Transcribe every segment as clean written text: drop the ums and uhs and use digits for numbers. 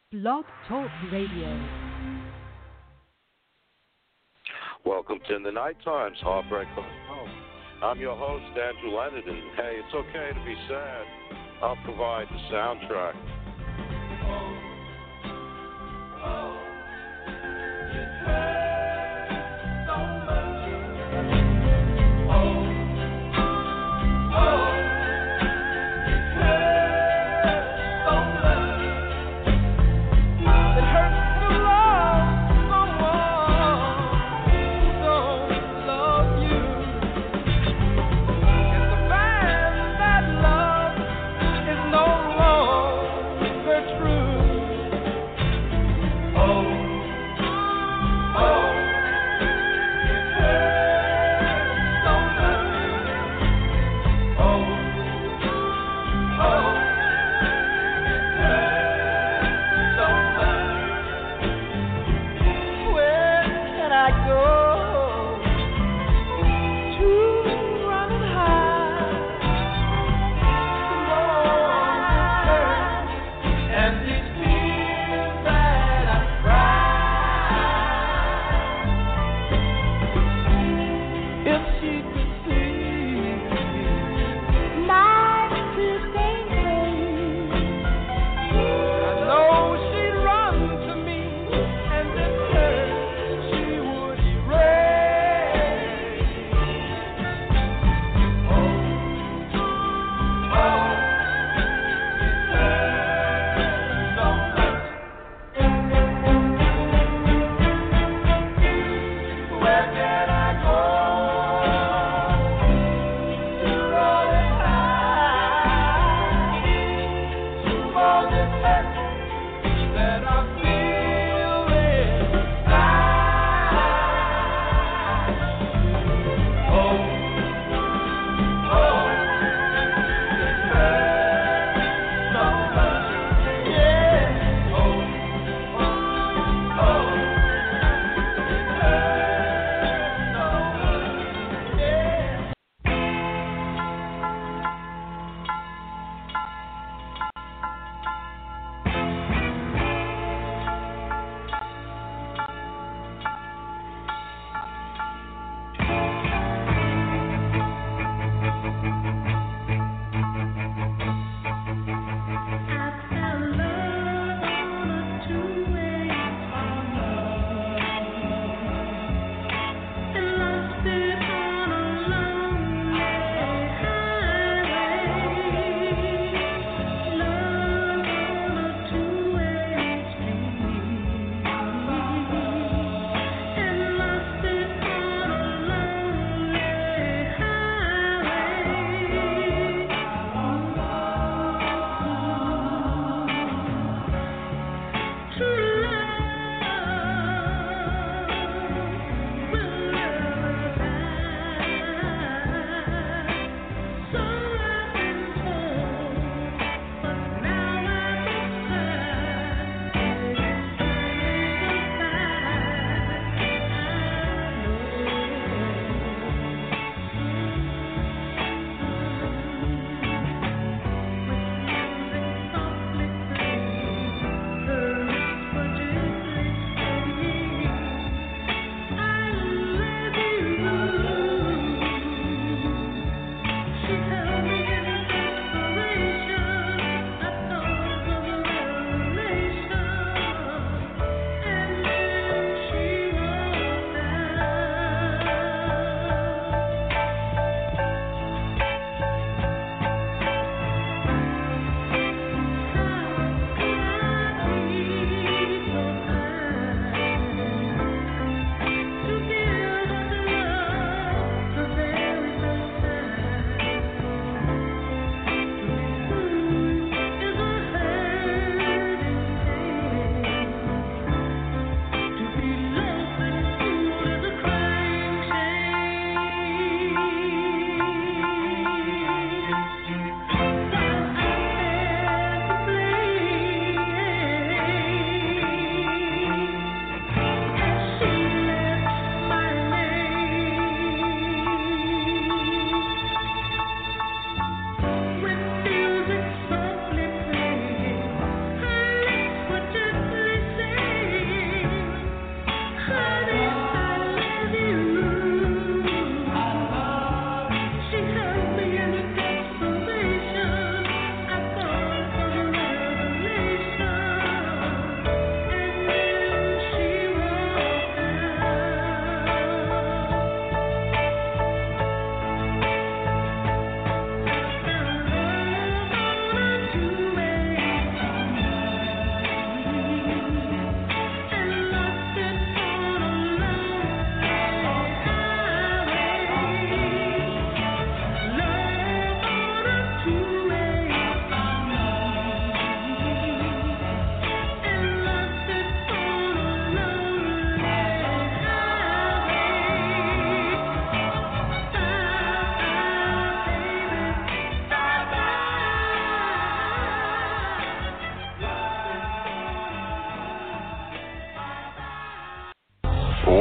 Blog Talk Radio. Welcome to In the Night Times, Heartbreak Home. I'm your host, Andrew Leonard, and hey, it's okay to be sad. I'll provide the soundtrack. It's no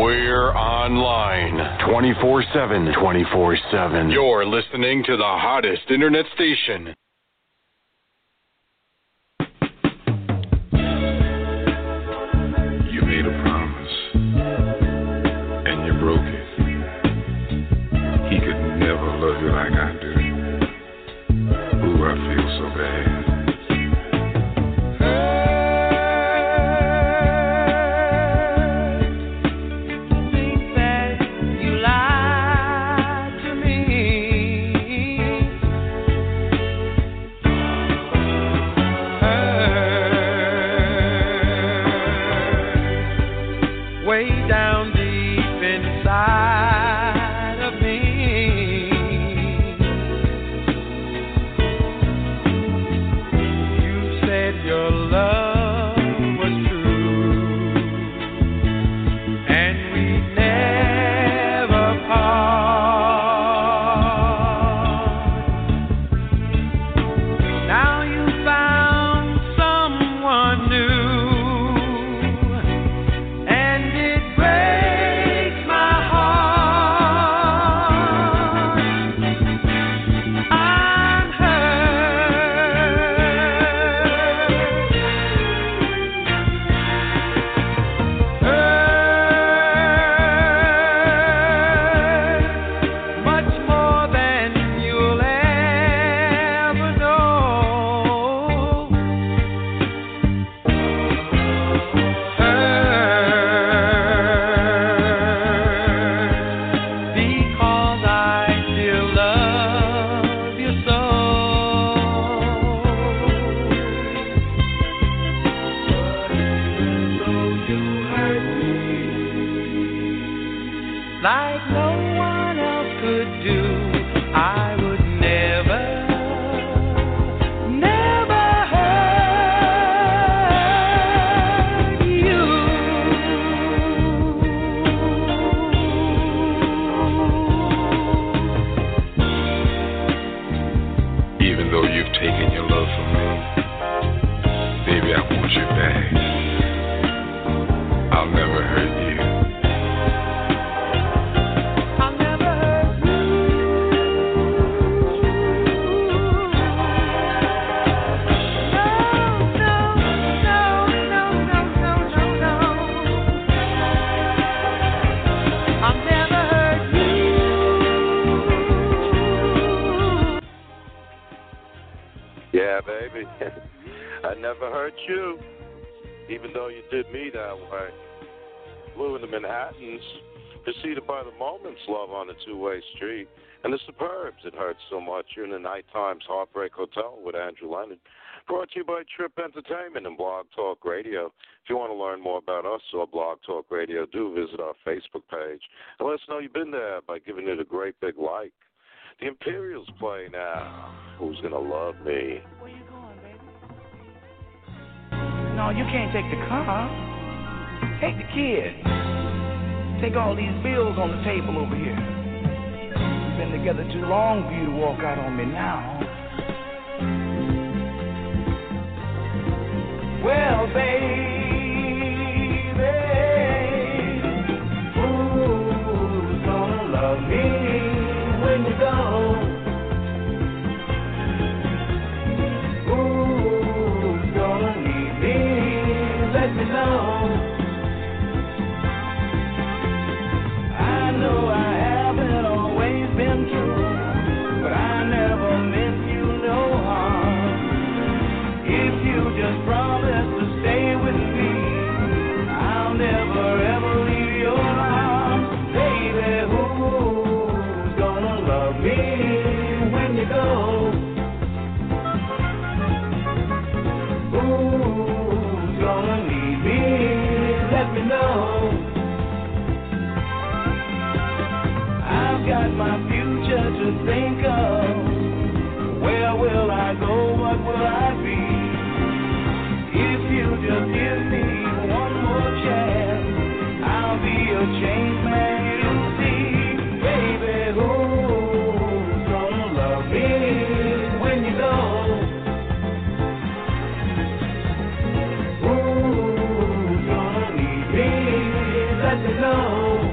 We're online 24/7. 24/7. You're listening to the hottest internet station. You made a promise, and you broke it. He could never love you like I do. Ooh, I feel so bad. Yeah, baby. I never hurt you, even though you did me that way. Flew into Manhattans, preceded by the Moments, love on a two-way street, and the Suburbs, it hurts so much. You're in the Nighttime's Heartbreak Hotel with Andrew Leonard. Brought to you by Trip Entertainment and Blog Talk Radio. If you want to learn more about us or Blog Talk Radio, do visit our Facebook page. And let us know you've been there by giving it a great big like. The Imperials play now. Who's Gonna Love Me? Where you going, baby? No, you can't take the car. Take the kid. Take all these bills on the table over here. We've been together too long for you to walk out on me now. Well, baby, who's gonna love me when you go? Who's gonna need me? Let me know. I know I haven't always been true, but I never meant you no harm. If you just promise to stay with me, I'll never ever leave your arms. Baby, who's gonna love me when you go? Who's gonna need me? Let me know. I've got my future to think of. Where will I go? What will I be? If you just give me one more chance, I'll be a changed man, you'll see. Baby, who's gonna love me when you go? Who's gonna need me? Let me know.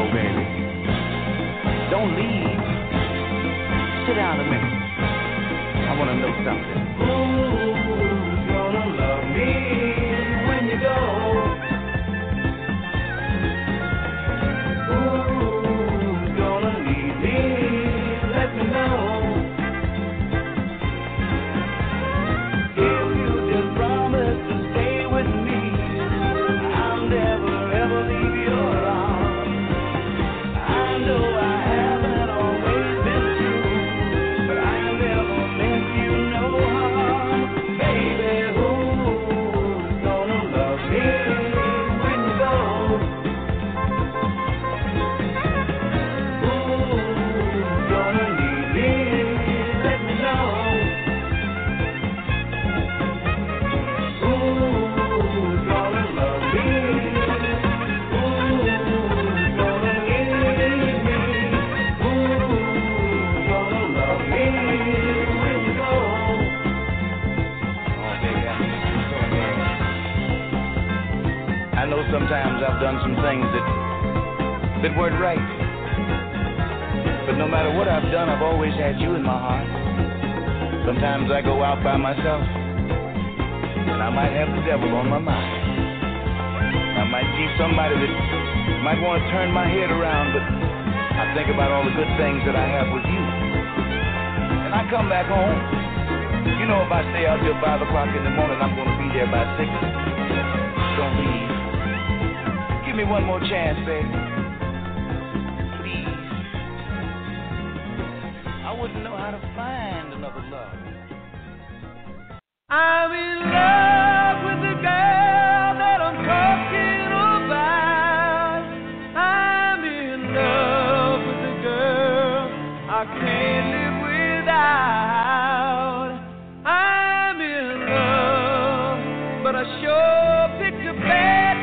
baby. Don't leave. Sit down a minute. I want to know something. Who's gonna love me when you go? Who's gonna need me? Let me know. If you just promise to stay with me, I'll never ever leave your arms. I know I haven't always been true, but I never meant you no harm. Baby, who's gonna love me when you go? Who's gonna need me? Let me know. Who's gonna love me? Who's gonna need me? Who's gonna love me when you go? Oh, baby, I know sometimes I've done some things that weren't right. But no matter what I've done, I've always had you in my heart. Sometimes I go out by myself, and I might have the devil on my mind. I might see somebody that might want to turn my head around, but I think about all the good things that I have with you. And I come back home. You know, if I stay out till 5 o'clock in the morning, I'm going to be there by 6. Don't leave. Give me one more chance, baby. Please. I wouldn't know how to find another love. I'm in love with the girl that I'm talking about. I'm in love with the girl I can't live without. I'm in love, but I sure picked a bad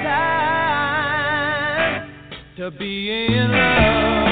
time to be in love.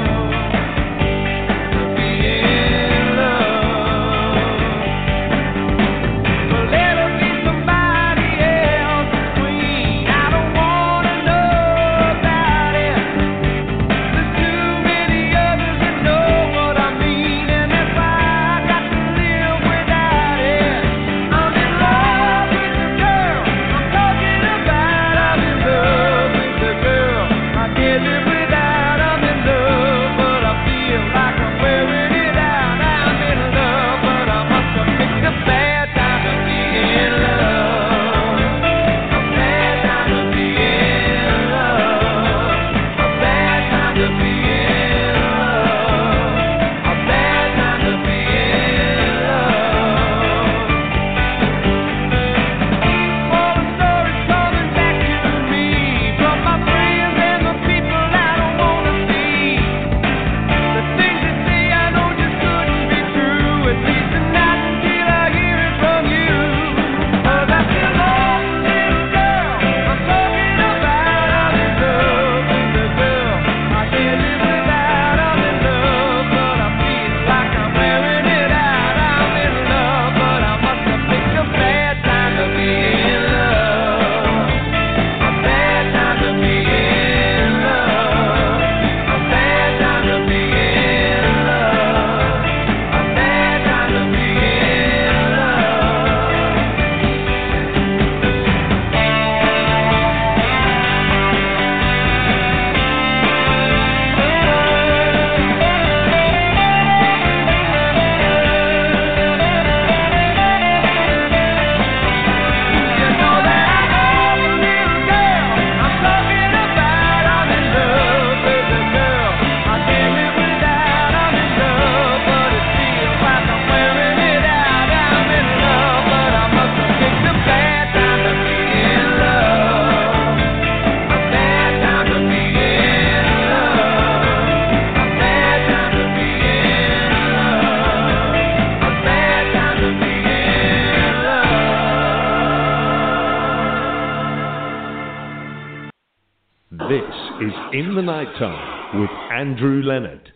This is In the Nighttime with Andrew Leonard.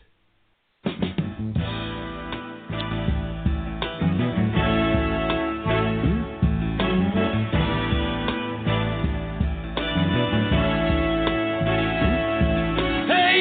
Hey,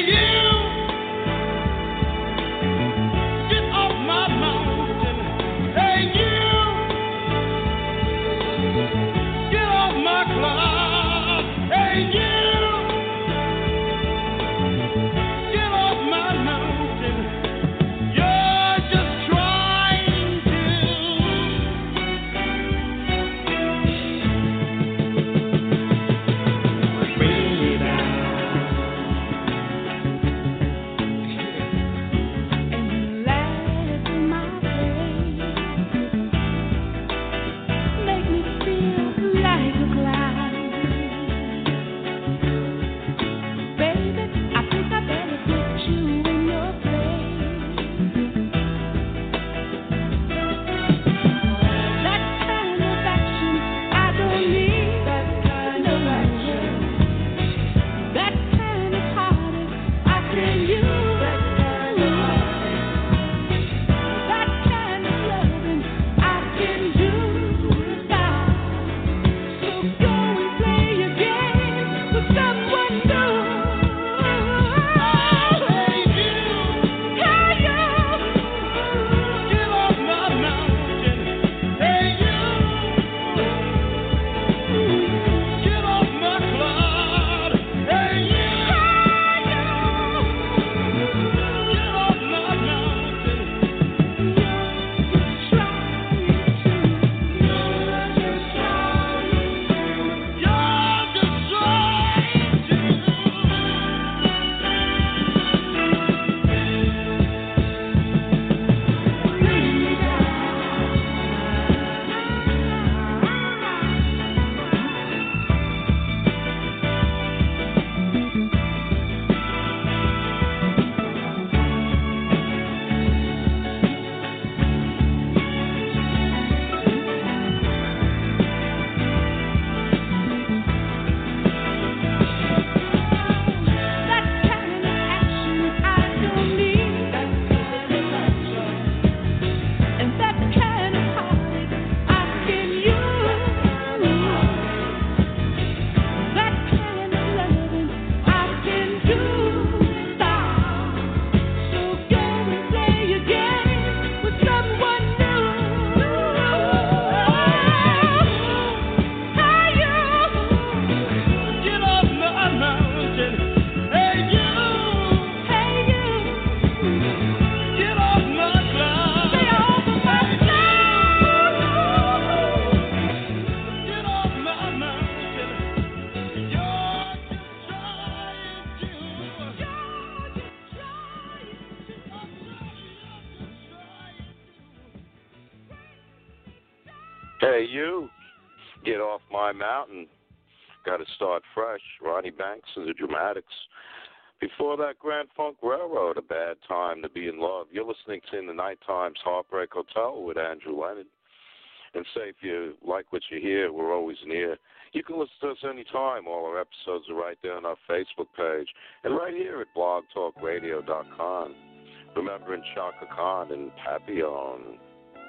Hey, you, get off my mountain. Got to start fresh. Ronnie Banks and the Dramatics. Before that, Grand Funk Railroad, A Bad Time to Be in Love. You're listening to In the Night Times Heartbreak Hotel with Andrew Leonard. And say if you like what you hear, we're always near. You can listen to us anytime. All our episodes are right there on our Facebook page and right here at blogtalkradio.com. Remembering Chaka Khan and Papillon.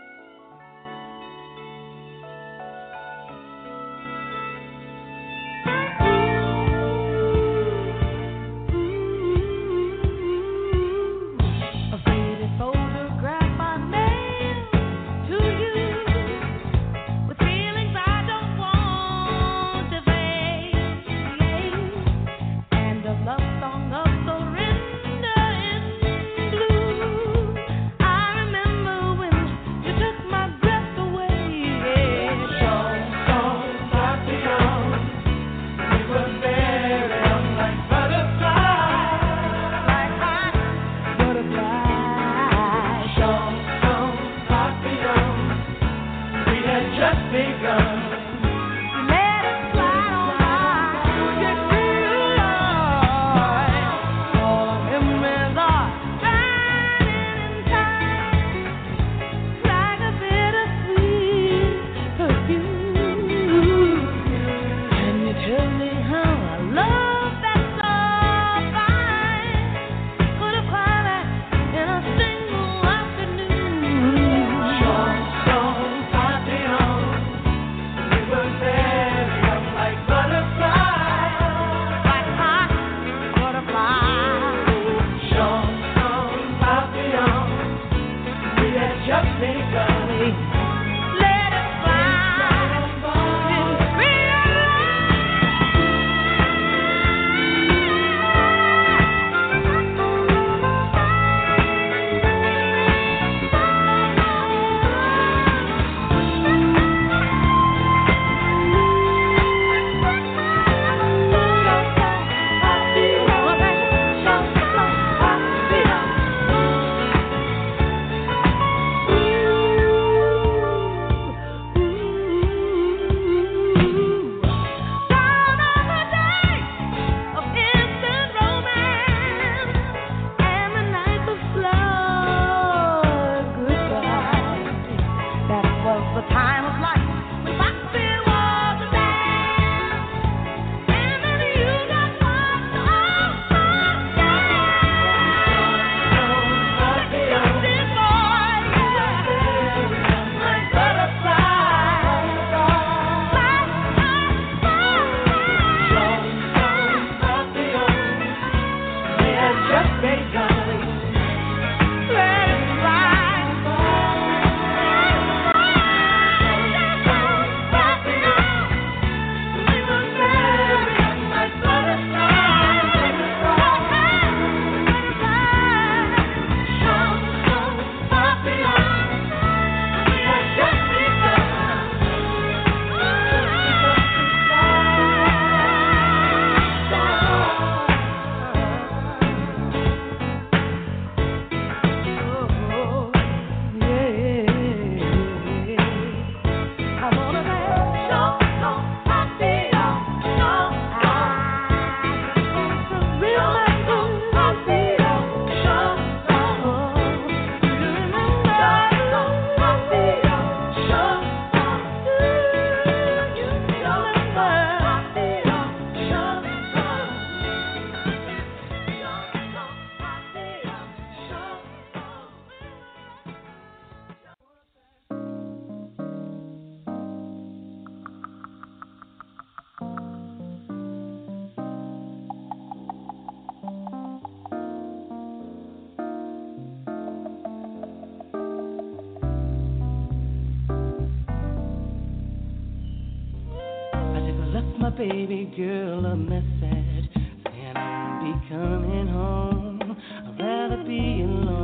Baby girl a message saying I'll be coming home. I'd rather be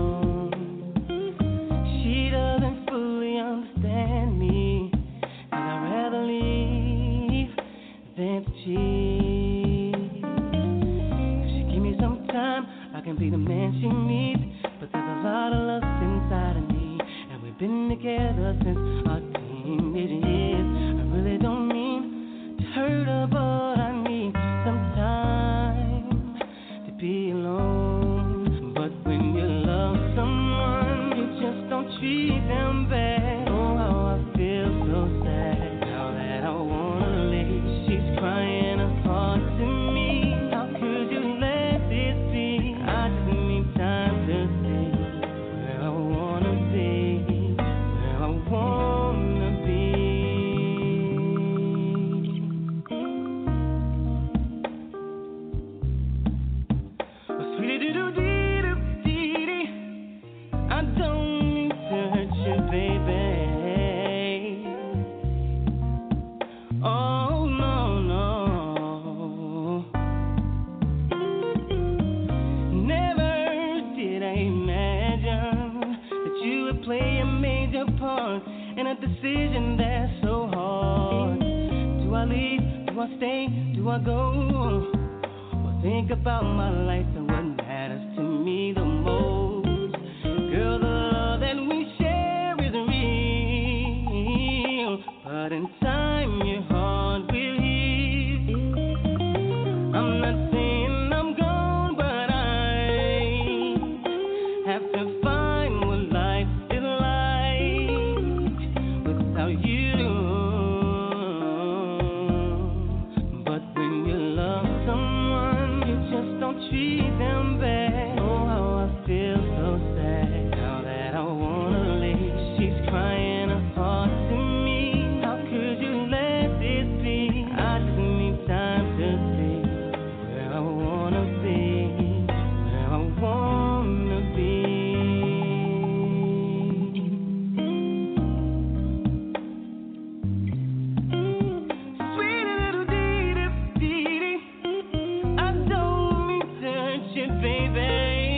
alone. She doesn't fully understand me, and I'd rather leave than to cheat. If she give me some time, I can be the man she needs. But there's a lot of lust inside of me, and we've been together since our teenage years. decision that's so hard. Do I leave? Do I stay? Do I go? Well, think about my life and what matters to me the most. Girl, the love that we share is real, but in time your heart will heal. I'm not saying I'm gone, but I have to find what life is like without you. But when you love someone, you just don't treat them bad. Oh, how I feel so sad now that I wanna leave. She's crying her heart to me. How could you let this be? I just need time to see where I wanna be, where I wanna be. Sweet little dee-dee, I don't mean to hurt you, baby.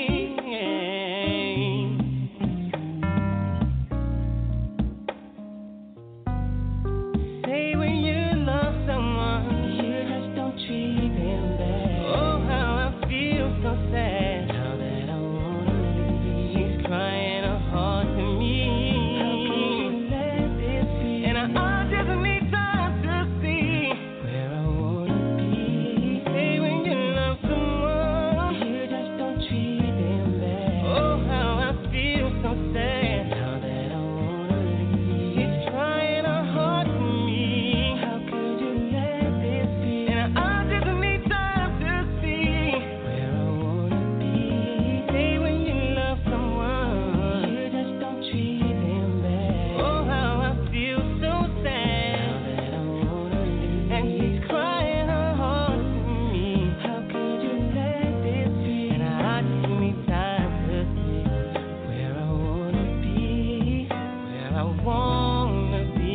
Say when you love someone, you just don't treat them bad. Oh, how I feel so sad now that I wanna leave. She's crying her heart to me. How could you let this be? And I just need time to see where I wanna be. Say when you love someone, you just don't treat them bad. Oh, how I feel so sad now that I wanna leave. She's crying her heart to me. How could you let this be? And I just need time to see where I wanna be. Say when you love someone, you just don't treat them bad. Oh, how I feel so sad now that I wanna leave. And she's crying her heart to me. How could you let this be? And I just need time to see where I wanna be, where I wanna be.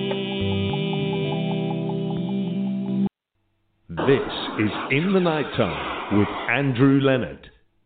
This is In the Nighttime with Andrew Leonard.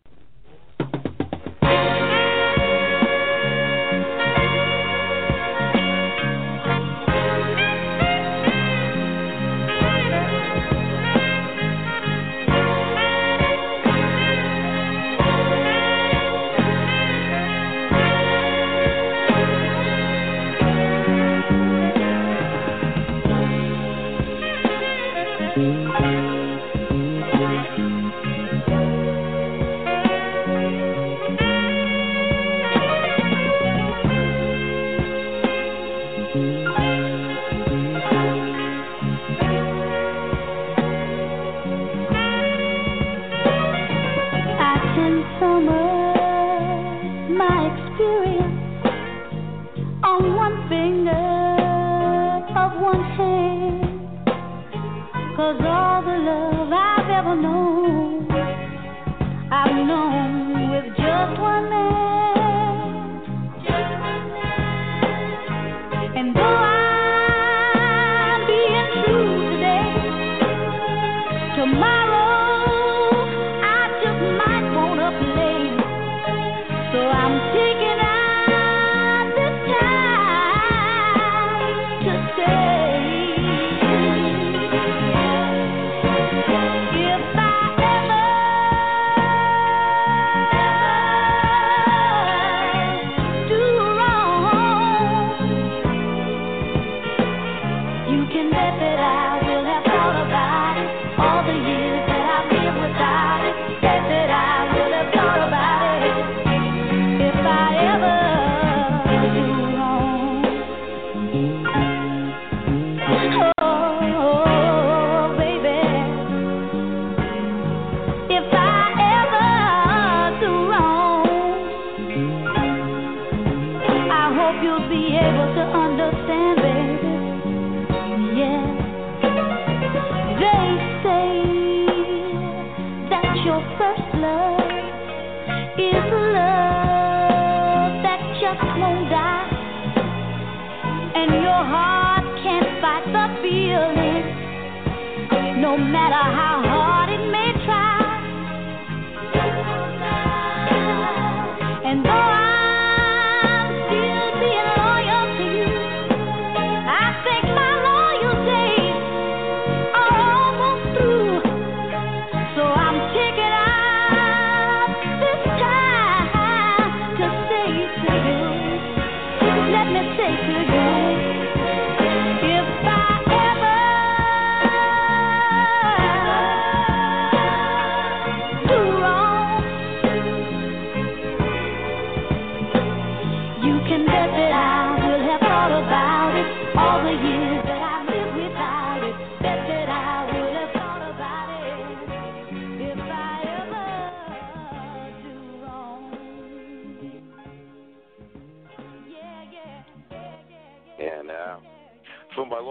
I can sum up my experience on one finger of one hand. 'Cause all the love I've ever known, I've known with just one man. And though I'm being true today, tomorrow I just might wanna play. So I'm taking out this time to say, if I ever do wrong, you can bet that I will have thought about it all the years that I've lived without it. Bet that I will have thought about it if I ever do wrong. Oh, baby, if I ever do wrong, I hope you'll be able to understand, baby. Yeah. They say that your first love is love that just won't die, and your heart can't fight the feeling, no matter how hard it may try. And though I'm still being loyal to you,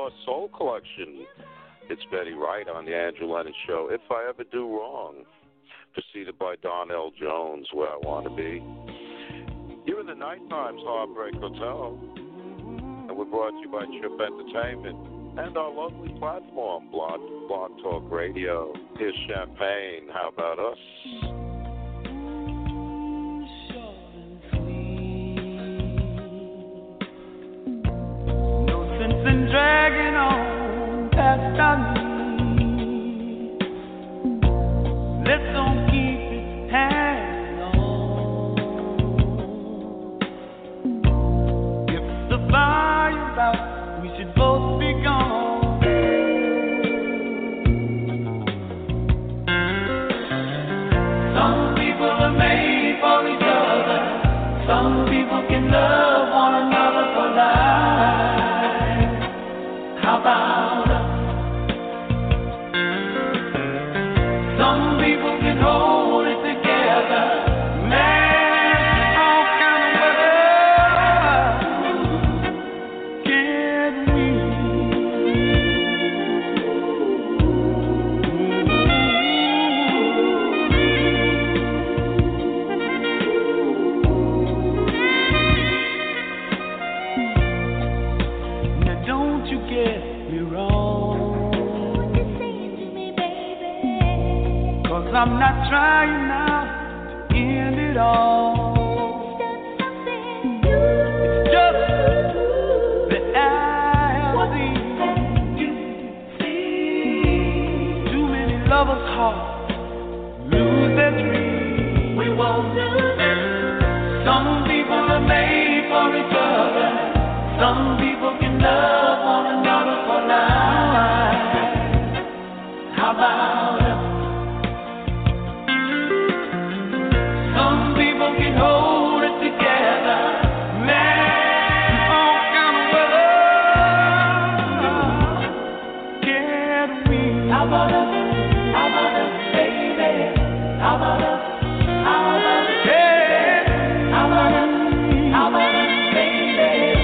Lost Soul collection. It's Betty Wright on the Andrew Lennon Show. If I Ever Do Wrong, preceded by Don L. Jones, Where I Want to Be. You're in the Night Times Heartbreak Hotel, and we're brought to you by Trip Entertainment and our lovely platform, Blog Talk Radio. Here's Champagne. How about us? No sense in dragging on past our knees. Let's don't keep it hanging on. If the fire's out, we should both be gone. Some people are made for each other. Some people can love one another for life. How about us? Some people can hold it together. Man, all kind of weather. Can now don't you get me wrong. What you saying to me, baby? 'Cause I'm not trying now to end it all. Let's start something new. It's just that I have What seen have you seen? too many lovers' hearts lose their dreams. We won't lose it. Some people are made for each other. Some people can love one another for life. How about us? Some people can hold it together. Man, all kind of weather. Can we? How about us? How about us, baby? How about us? How about us? Yeah. How about us? How about us, baby?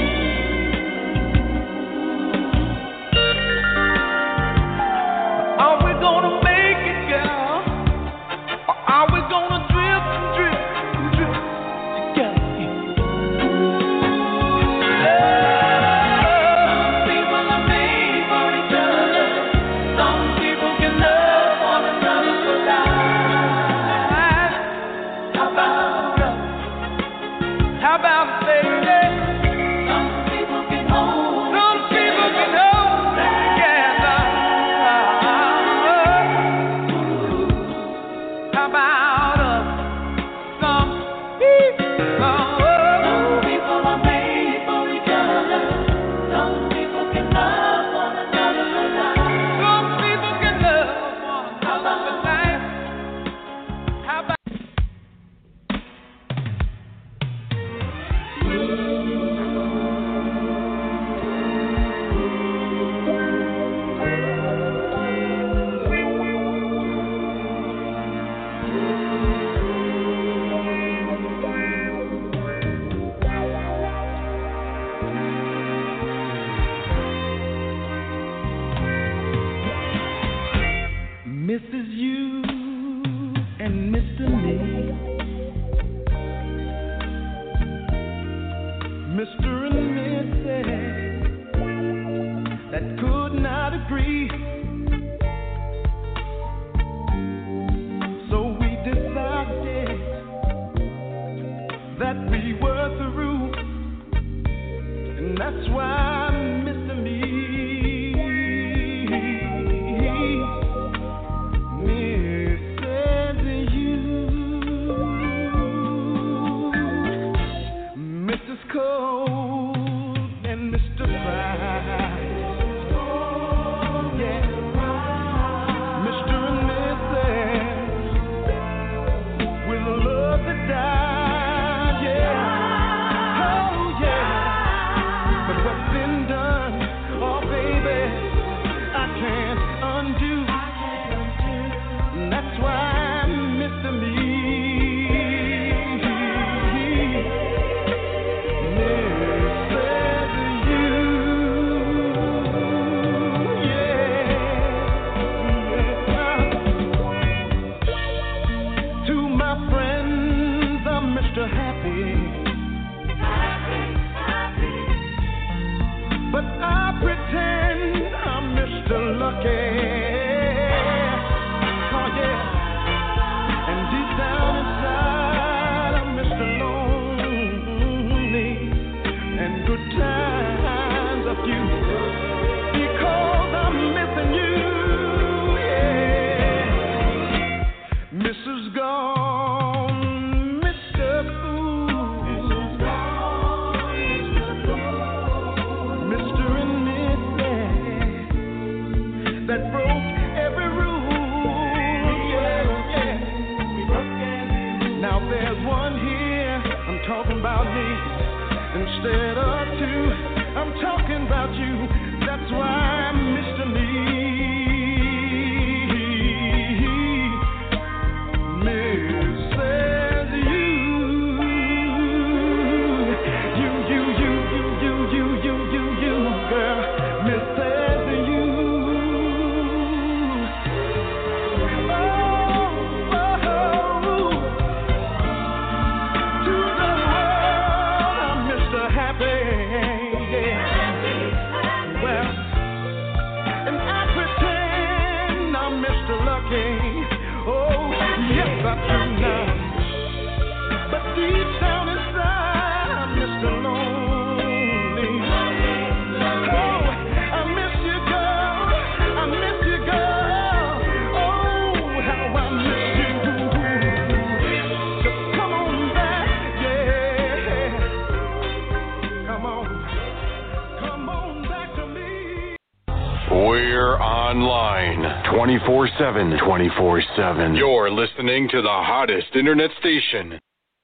Are we gonna make it, girl? Or are we gonna drift and drift and drift together? Some people are made for each other. Some people can love talking about you. That's why Mr. We're online 24/7. 24/7. You're listening to the hottest internet station.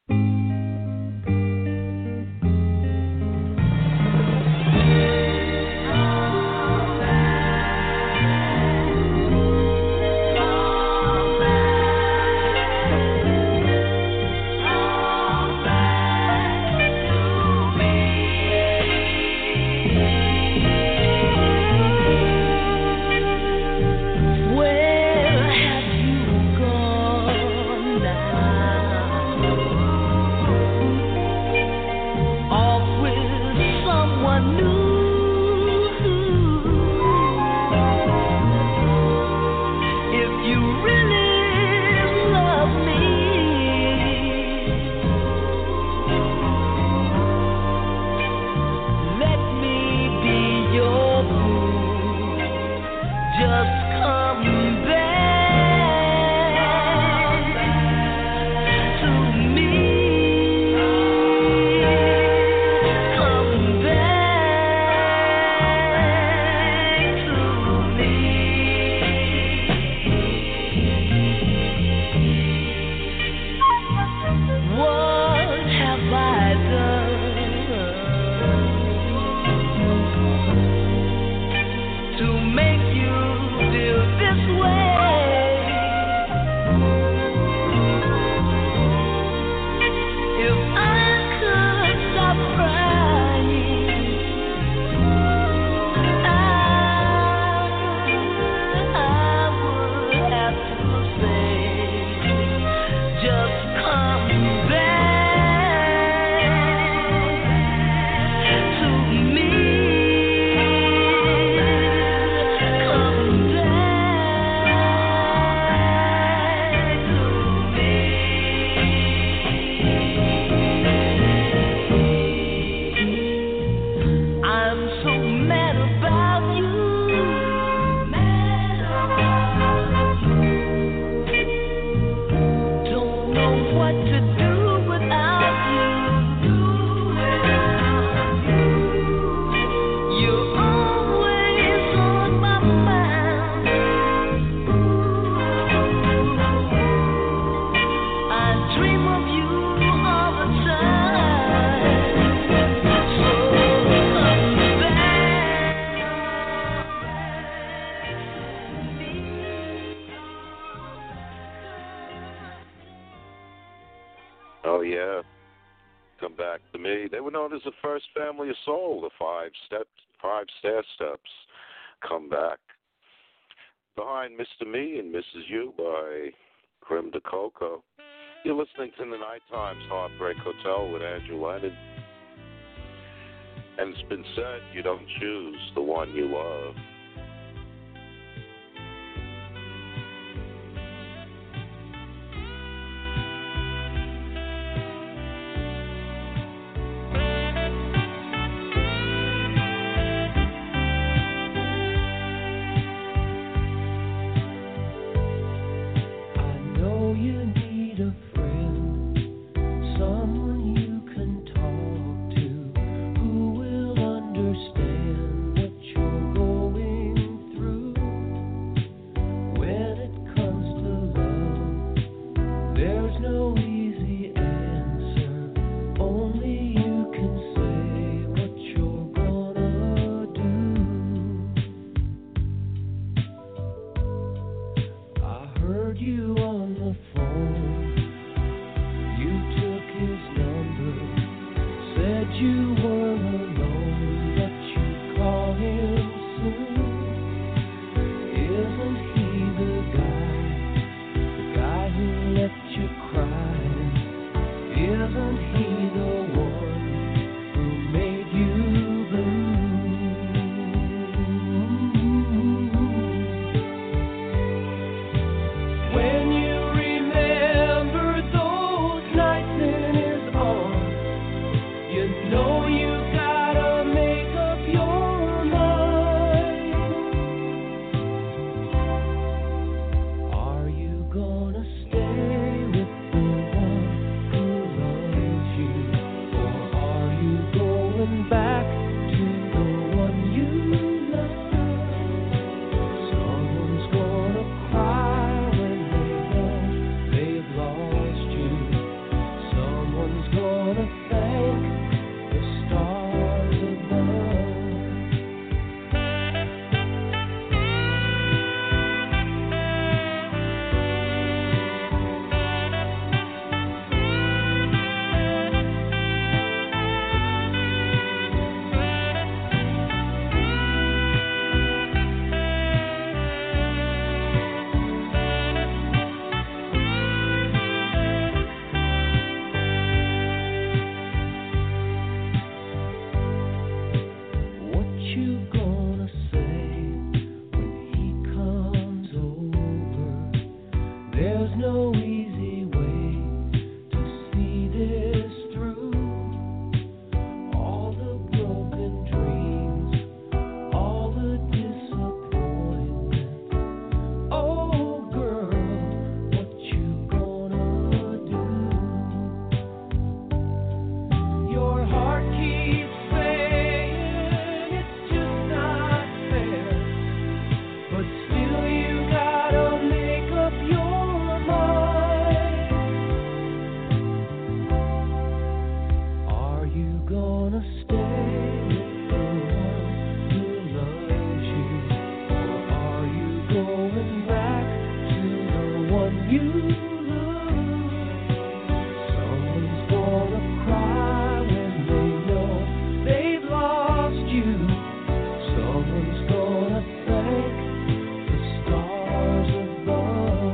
Oh, yeah. Come back to me. They were known as the first family of soul, the five stair steps. Come back. Behind Mr. Me and Mrs. You by Grim DeCoco. You're listening to the Night Times Heartbreak Hotel with Andrew Leonard. And it's been said, you don't choose the one you love. Going was no easy way to see this through. All the broken dreams, all the disappointment. Oh girl, what you gonna do? Your heart keeps saying it's just not fair, but still you gotta make up your mind. Are you gonna stay with the one who loves you, or are you going back to the one you love? Someone's gonna cry when they know they've lost you. Someone's gonna thank the stars above.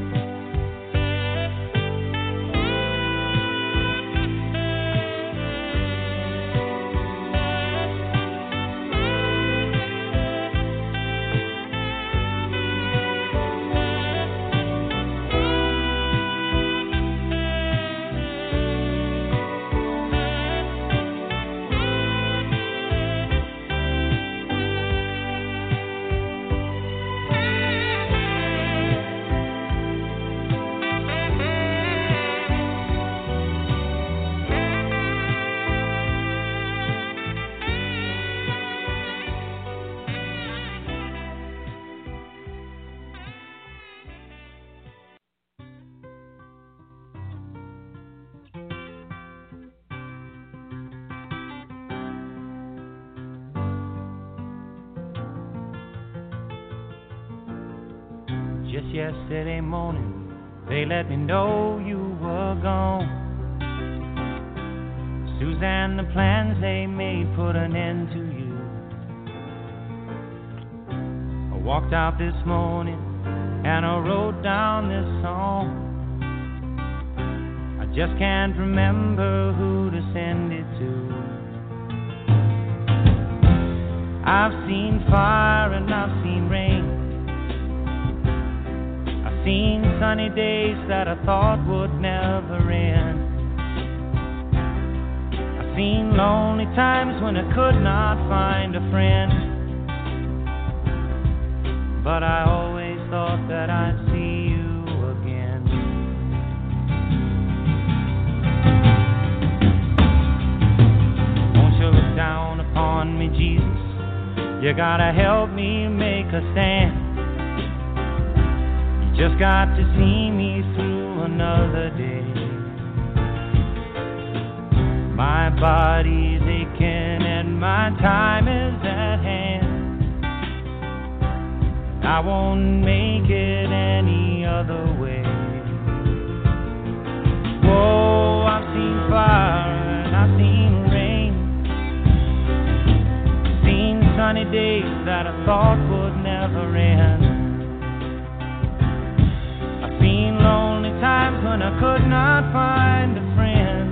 Just yesterday morning, they let me know you were gone. Suzanne, the plans they made put an end to you. I walked out this morning and I wrote down this song. I just can't remember who to send it to. I've seen fire and I've seen rain. Seen sunny days that I thought would never end. I've seen lonely times when I could not find a friend. But I always thought that I'd see you again. Won't you look down upon me, Jesus? You gotta help me make a stand. Just got to see me through another day. My body's aching and my time is at hand. I won't make it any other way. Whoa, I've seen fire and I've seen rain. Seen sunny days that I thought would never end. Seen lonely times when I could not find a friend.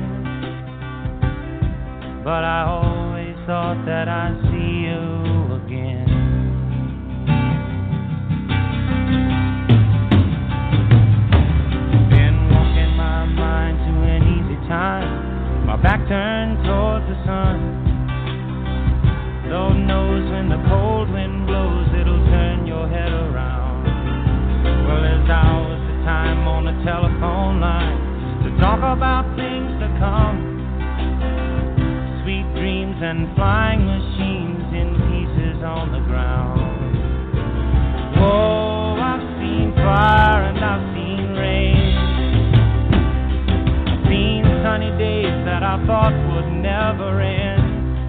But I always thought that I'd see you again. Been walking my mind to an easy time, my back turned towards the sun. Lord knows when the cold wind blows, it'll turn your head around. Well, there's hours time on the telephone line to talk about things to come. Sweet dreams and flying machines in pieces on the ground. Whoa, I've seen fire and I've seen rain. I've seen sunny days that I thought would never end.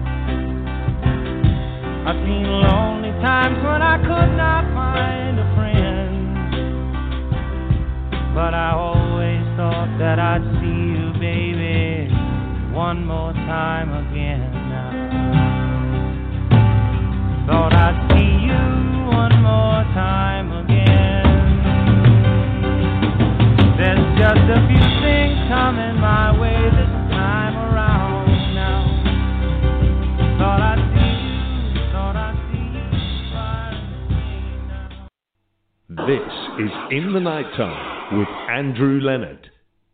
I've seen lonely times when I could not find a friend. But I always thought that I'd see you, baby, one more time again now. Thought I'd see you one more time again. There's just a few things coming my way this time around now. Thought I'd see you, fire and now. This is In the Nighttime with Andrew Leonard.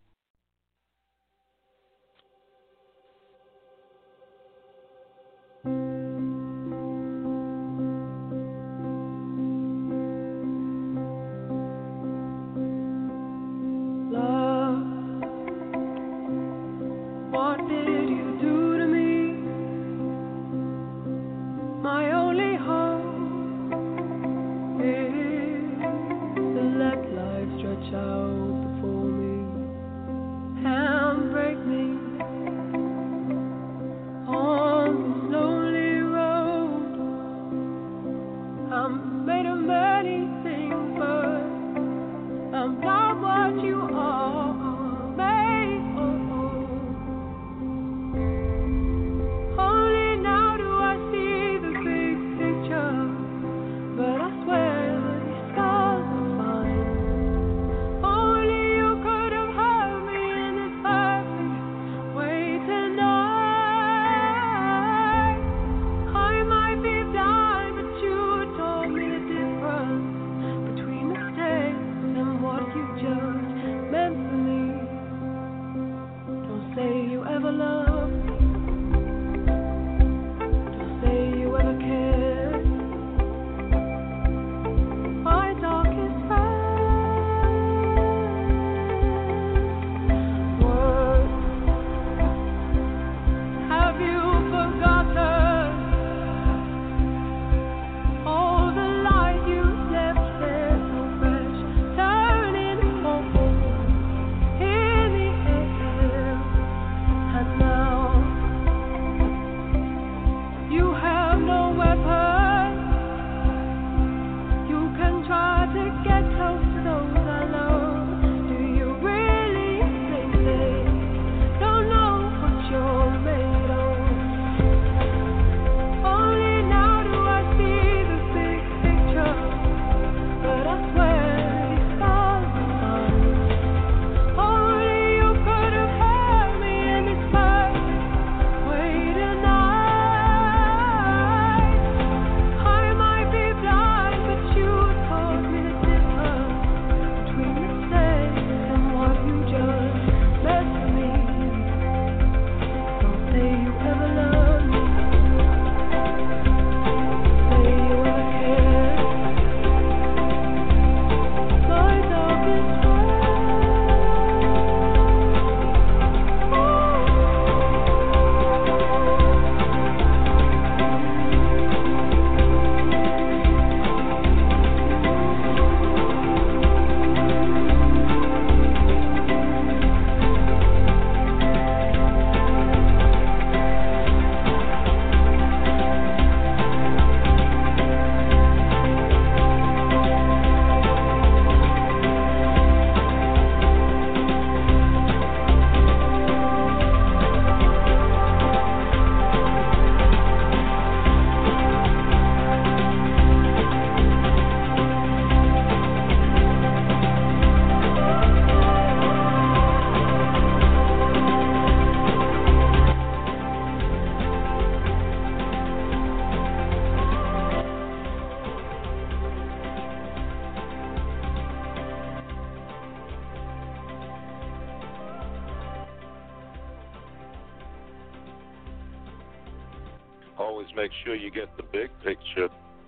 Always make sure you get the big picture,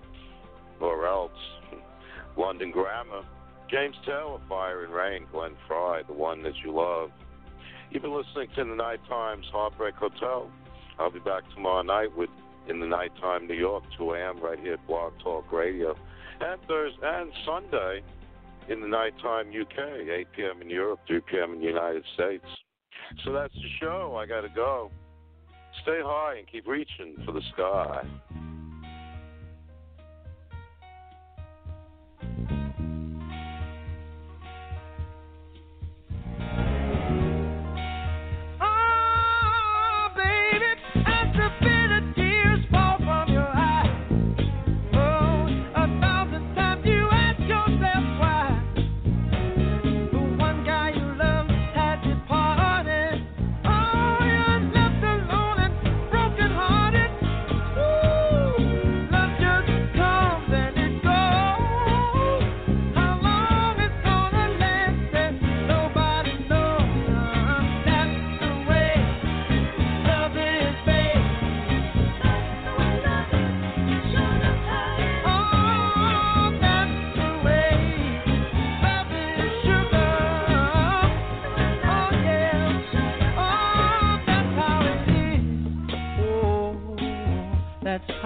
or else. London Grammar, James Taylor, Fire and Rain, Glenn Fry, The One That You Love. You've been listening to the Night Times Heartbreak Hotel. I'll be back tomorrow night with In the Nighttime New York, 2 a.m. right here at Blog Talk Radio. And Thursday and Sunday in the Nighttime UK, 8 p.m. in Europe, 3 p.m. in the United States. So that's the show. I got to go. Stay high and keep reaching for the sky. Ooh.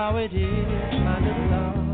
how it is, my little love.